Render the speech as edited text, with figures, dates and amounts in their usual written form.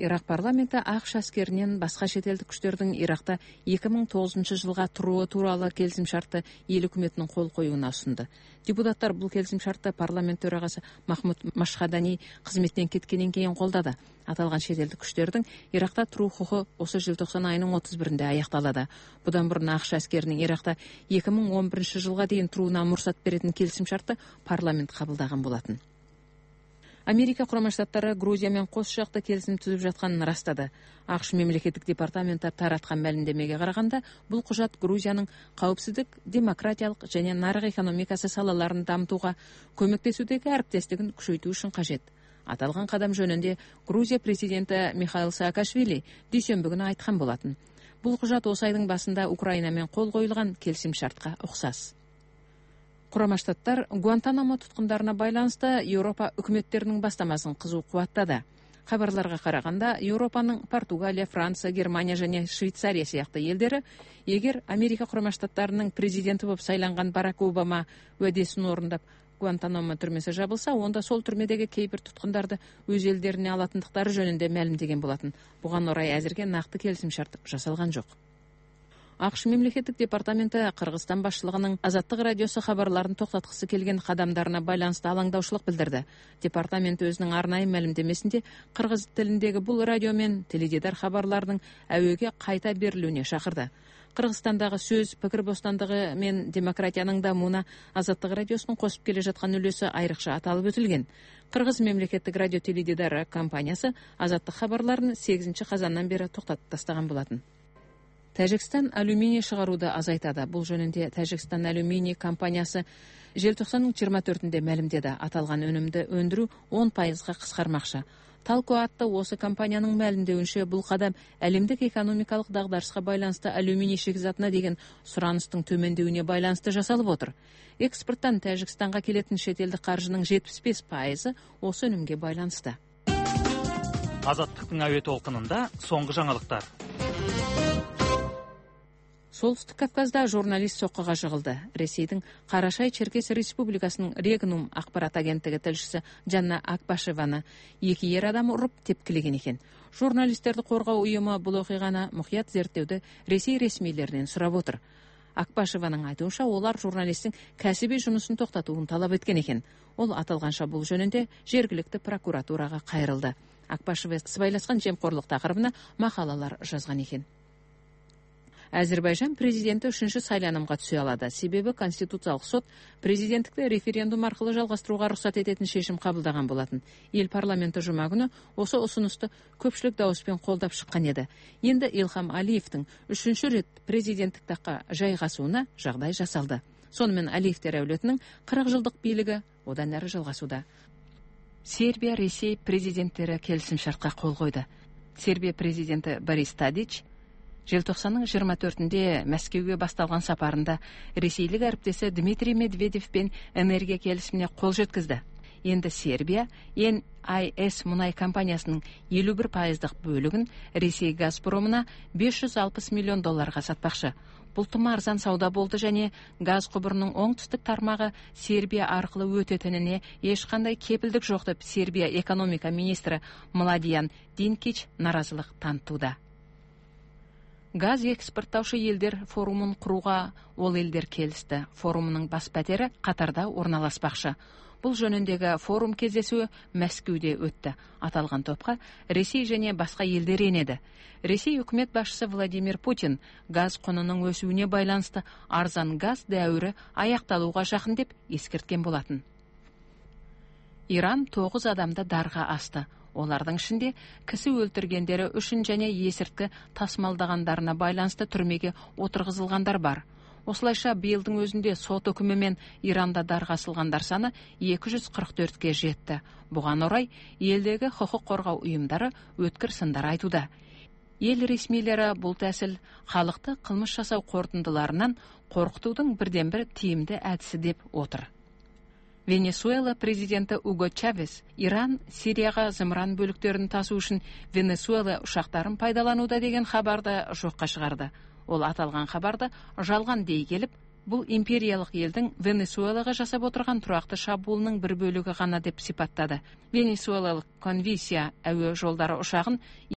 Ирак парламенті ақш әскерінен басқа шетелдік күштердің Иракта 2009 жылға тұруы туралы келісімшартты ел үкіметінің қол қоюына ұсынды. Депутаттар бұл келісімшартты парламент төрағасы Махмуд Машхадани қызметінен кеткеннен кейін қолдады. Аталған шетелдік күштердің Иракта тұру құқы осы желтоқсан айының 31-інде аяқталады. Бұдан бұрын ақш әскерінің Иракта 2011 жылға дейін тұруына мұрсат беретін келісімшартты парламент қабылдаған болатын. Америка Құрама Штаттары Грузиямен қос жақты келісім түзіп жатқанын растады. ақш мемлекеттік департаменті таратқан мәлімдемеге қарағанда, бұл құжат Грузияның қауіпсіздік, демократиялық және нарық экономикасы салаларын дамытуға көмектесудегі әріптестігін күшейту үшін қажет. Аталған қадам жөнінде Грузия президенті Михаил Саакашвили дүйсенбі күні айтқан болатын. Бұл құжат осы айдың басында Украинамен қол қойылған келісімшартқа ұқсас. Құрама Штаттар Гуантанамо тұтқындарына байланысты Еуропа үкіметтерінің бастамасын қызу қуаттады. Хабарларға қарағанда, Еуропаның Португалия, Франция, Германия және Швейцария сияқты елдері, егер Америка Құрама Штаттарының президенті болып сайланған Барак Обама уәдесін орындап, Гуантанамо түрмесі жабылса, онда сол түрмедегі кейбір тұтқындарды өз елдеріне алатындықтары жөнінде мәлімдеген болатын. Бұған орай әзірге нақты келісімшарт жасалған жоқ. ақш мемлекеттік департаменті Қырғызстан басшылығының Азаттық радиосы хабарларын тоқтатқысы келген қадамдарына байланысты алаңдаушылық білдірді. Департамент өзінің арнайы мәлімдемесінде қырғыз тіліндегі бұл радио мен теледидар хабарларының әуеге қайта берілуіне шақырды. Қырғызстандағы сөз, пікір бостандығы мен демократияның дамуына Азаттық радиосының қосып келе жатқан үлесі айрықша аталып өтілген. Қырғыз мемлекеттік радио теледидары компаниясы Азаттық хабарларын 8 қазаннан бері тоқтатып тастаған болатын. Тәжікстан алюминий шығаруды азайтады. Бұл жөнінде Тәжікстан алюминий компаниясы желтоқсанның 24-інде мәлімдеді. Аталған өнімді өндіру 10%-ға қысқармақшы. Талко атты осы компанияның мәлімдеуінше, бұл қадам әлемдік экономикалық дағдарысқа байланысты алюминий шикізатына деген сұраныстың төмендеуіне байланысты жасалып отыр. Экспорттан Тәжікстанға келетін шетелдік қаржының 75%-ы осы өнімге байланысты. Азаттықтың әуе толқынында соңғы жаңалықтар. Солтүстік Кавказда журналист соққыға жығылды. Ресейдің Қарашай-Черкес Республикасының Регнум ақпарат агенттігі тілшісі Жанна Акбашеваны 2 ер адам ұрып тепкілеген екен. Журналистерді қорғау ұйымы бұл оқиғаны мұқият зерттеуді Ресей ресмилерінен сұрап отыр. Акбашеваның айтуынша, олар журналистің кәсіби жұмысын тоқтатуын талап еткен екен. Ол аталған шабуыл жөнінде жергілікті прокуратураға қайырылды. Акбашева сыбайласқан жемқорлық тақырыбына мақалалар жазған екен. Әзербайжан президенті 3-ші сайланымға түсе алады. Себебі Конституциялық сот президенттікті референдум арқылы жалғастыруға рұқсат ететін шешім қабылдаған болатын. Ел парламенті жұма күні осы ұсынысты көпшілік дауыспен қолдап шыққан еді. Енді Илхам Алиевтің 3-ші рет президенттік таққа жайғасуына жағдай жасалды. Сонымен Алиевтер әулетінің 40 жылдық билігі одан әрі жалғасуда. Сербия, Ресей президенттері келісімшартқа қол қойды. Сербия президенті Борис Тадич желтоқсанның 24-інде Мәскеуге басталған сапарында ресейлік әріптесі Дмитрий Медведевпен энергия келісіміне қол жеткізді. Енді Сербия NIS мұнай компаниясының 51%-ық бөлігін Ресей Газпромына $560 миллион сатпақшы. Бұл тым арзан сауда болды және газ құбырының оңтүстік тармағы Сербия арқылы өтетініне ешқандай кепілдік жоқ деп Сербия экономика министрі Младиян Динкич наразылық танытуда. Газ экспорттаушы елдер форумын құруға ол елдер келісті. Форумның бас пәтері Қатарда орналаспақшы. Бұл жөніндегі форум кездесуі Мәскеуде өтті. Аталған топқа Ресей және басқа елдер енеді. Ресей үкімет басшысы Владимир Путин газ құнының өсуіне байланысты арзан газ дәуірі аяқталуға жақын деп ескерткен болатын. Иран 9 адамды дарға асты. Олардың ішінде кісі өлтіргендері үшін және есірткі тасымалдағандарына байланысты түрмеге отырғызылғандар бар. Осылайша биылдың өзінде сот үкімімен Иранда дарға асылғандар саны 244-ке жетті. Бұған орай елдегі құқық қорғау ұйымдары өткір сындар айтуда. Ел ресмилері бұл тәсіл халықты қылмыс жасау қорытындыларынан қорқытудың бірден-бір тиімді әдісі деп отыр. Венесуэла президенті Уго Чавес Иран Сирияға зымыран бөліктерін тасу үшін Венесуэла ұшақтарын пайдалануда деген хабарды жоққа шығарды. Ол аталған хабарды жалған дей келіп, бұл империялық елдің Венесуэлаға жасап отырған тұрақты шабуылының бір бөлігі ғана деп сипаттады. Венесуэлалық Конвисия әуе жолдары ұшағын